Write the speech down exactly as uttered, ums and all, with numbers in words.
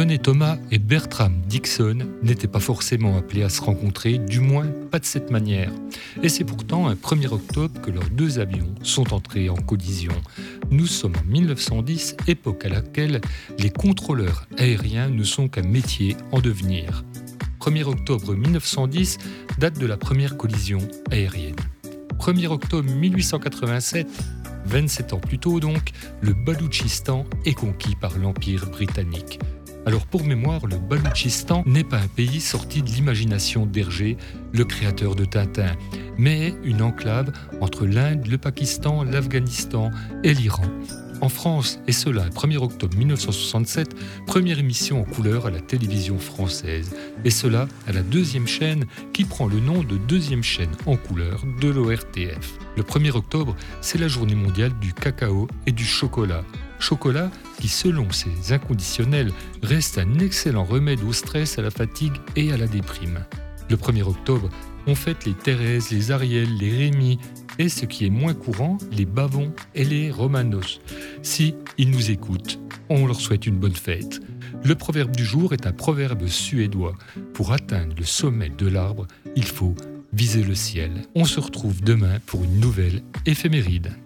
René Thomas et Bertram Dixon n'étaient pas forcément appelés à se rencontrer, du moins pas de cette manière. Et c'est pourtant un premier octobre que leurs deux avions sont entrés en collision. Nous sommes en mille neuf cent dix, époque à laquelle les contrôleurs aériens ne sont qu'un métier en devenir. premier octobre mille neuf cent dix, date de la première collision aérienne. premier octobre mille huit cent quatre-vingt-sept, vingt-sept ans plus tôt donc, le Baloutchistan est conquis par l'Empire britannique. Alors pour mémoire, le Baloutchistan n'est pas un pays sorti de l'imagination d'Hergé, le créateur de Tintin, mais une enclave entre l'Inde, le Pakistan, l'Afghanistan et l'Iran. En France, et cela le premier octobre mille neuf cent soixante-sept, première émission en couleur à la télévision française. Et cela à la deuxième chaîne qui prend le nom de deuxième chaîne en couleur de l'O R T F. Le premier octobre, c'est la journée mondiale du cacao et du chocolat. Chocolat qui, selon ses inconditionnels, reste un excellent remède au stress, à la fatigue et à la déprime. Le premier octobre, on fête les Thérèse, les Ariel, les Rémi et, ce qui est moins courant, les Bavon et les Romanos. Si ils nous écoutent, on leur souhaite une bonne fête. Le proverbe du jour est un proverbe suédois. Pour atteindre le sommet de l'arbre, il faut viser le ciel. On se retrouve demain pour une nouvelle éphéméride.